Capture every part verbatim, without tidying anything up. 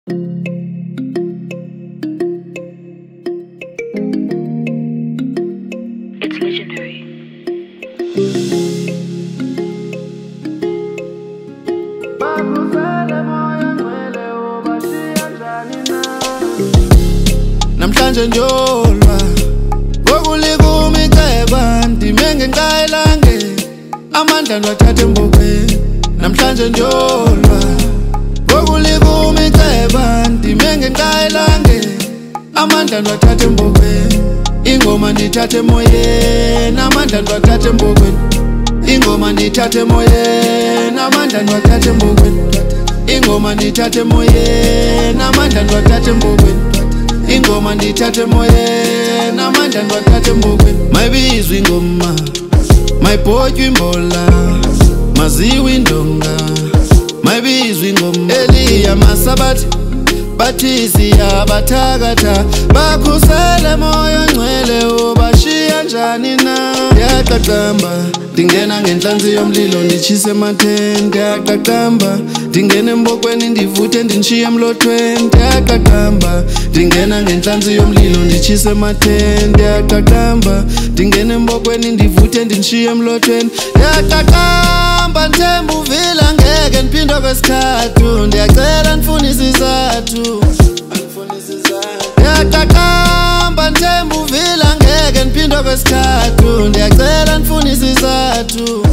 It's legendary. Namhlanje njolwa ngokulikuma iceba ndimenge nkayilange amandla nwathathe mbokweni. Namhlanje njolwa ngokulikuma iceba ndimenge nkayilange amandla nwathathe mbokweni. Ingoma ndithathe emoyeni amandla nwathathe mbokweni. Ingoma ndithathe emoyeni amandla nwathathe mbokweni. Ingoma ndithathe emoyeni amandla nwathathe mbokweni. Ingoma ndithathe emoyeni amandla nwathathe mbokweni. Mayibizwe ingoma mayibhotywe imbola maziwe indonga. Mayibizwe ingoma Eliya Masabatha bathi siyabathakatha bakhusele moyo ngcwele ubashiya njani na. Ndiyaqaqamba ndingena ngenhlanzi yomlilo nditshise ematheni. Ndiyaqaqamba ndingena embokweni ndivuthe ndinshiye emlothweni. Ndiyaqaqamba ndingena ngenhlanzi yomlilo nditshise ematheni. Ndiyaqaqamba ndingena embokweni ndivuthe ndinshiye emlothweni. Ndiyaqaqamba ndithemba uvila ngeke ndiphinde okwesithathu. Ndiyacela ndifuna isizathu. Ndiyaqaqamba ndithemba uvila ngeke ndiphinde okwesithathu. Ndiyacela ndifuna isizathu.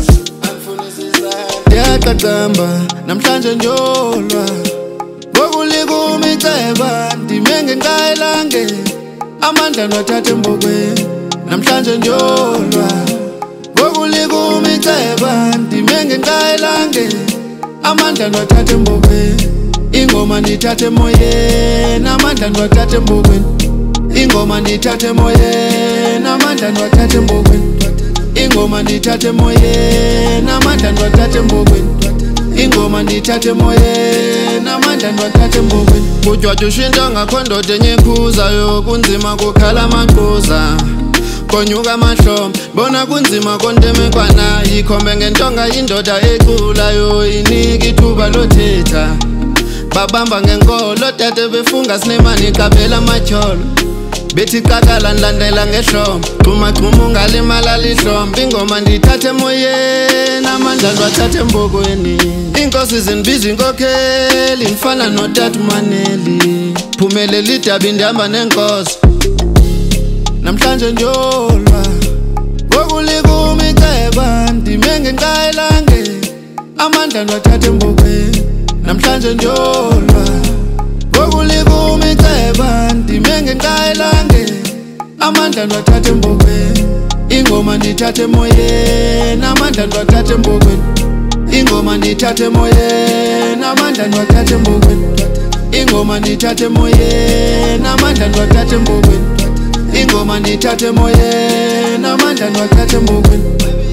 Ndiyaqaqamba namhlanje njolwa ngokulikuma iceba ndimenge nkayilange amandla nwathathe mbokweni. Namhlanje njolwa ngokulikuma iceba ndimenge nkayilange amandla nwathathe mbokweni. Ingoma ndithathe emoyeni amandla nwathathe mbokweni. Ingoma ndithathe emoyeni amandla nwathathe mbokweni. Ingoma ndithathe emoyeni amandla nwathathe mbokweni. Ingoma ndithathe emoyeni amandla nwathathe mbokweni. Kutywatywishwa into ngakho ndoda enyekhuzayo kunzima kukhala amaxhosa konyuka amahlombe bona kunzima kontemekwana. Yikhombe ngentonga yindoda eculayo inika ithuba lothetha. Babamba ngenkolo tate befunga sinemani iqaphela amatyholo. Bethi qakala ndilandela ngehlombe xhuma xhuma ungalimala lihlombe. Ingoma ndithathe emoyeni amandla nwathathe mbokweni. Iinkosi zindibiza inkokheli ndifana notata uManeli. Phumelela idabi ndihamba neenkosi. Namhlanje njolwa ngokulikuma iceba ndimenge nkayilange amandla nwathathe mbokweni. Namhlanje njolwa ngokulikuma iceba ndimenge nkayilange amandla nwathathe mbokweni. Ingoma ndithathe emoyeni amandla nwathathe mbokweni. Ingoma ndithathe emoyeni amandla nwathathe mbokweni. Ingoma ndithathe emoyeni amandla nwathathe mbokweni. Ingoma ndithathe emoyeni amandla nwathathe mbokweni.